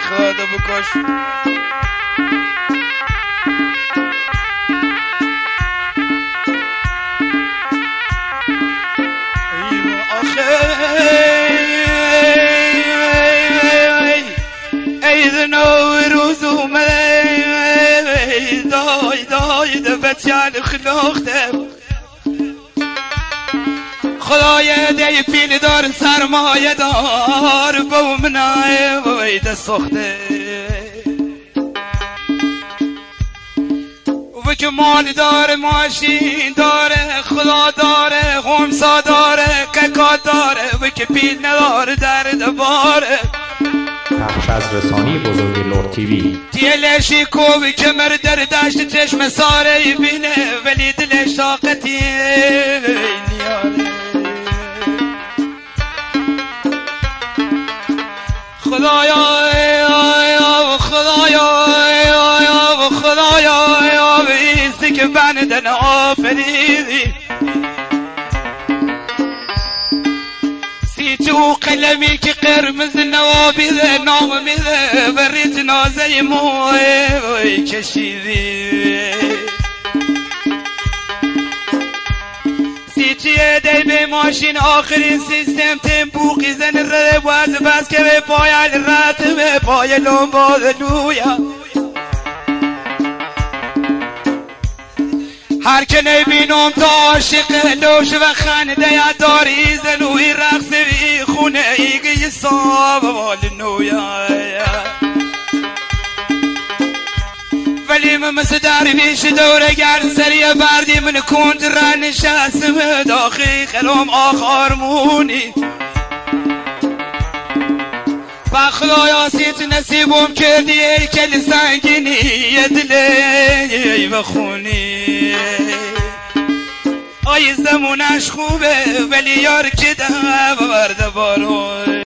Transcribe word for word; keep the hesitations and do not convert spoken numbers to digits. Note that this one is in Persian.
خدا بکش ای نوروز اومد دای دای دفتیان خلاختم خدای دی پیل دار سرمایه دار با منای وی دست سخته و که مال داره ماشین داره خدا داره خمسا داره ککا داره و که پیل نداره درد باره پخش از رسانی بزرگ لرد تیوی دیلشی کوبی کمر در دشت چشم ساره بینه ولی دلش طاقتی نیاره خدایا خدایا خدایا بیستی که بندن آفریدی سی تو قلمی که قرمز نوابیده نام میده بری جنازه موی کشیدی سی چیه دی به ماشین آخرین سیستم تیمپو قیزن رده باز بس که به پایل رد به پای لنباز لویا هر که نبینم تا عاشق لوش و خنده داری زنوی رقص بی خونه ایگی صاب وال نویا ولی من مثل درویش دوره گرد سریع بردی من کند را نشستم داخل خلوم آخارمونی و خدایا سیت نصیبم کردی ای کل سنگینی یه دلی بخونی آی زمونش خوبه ولی یار که ده ورده بارون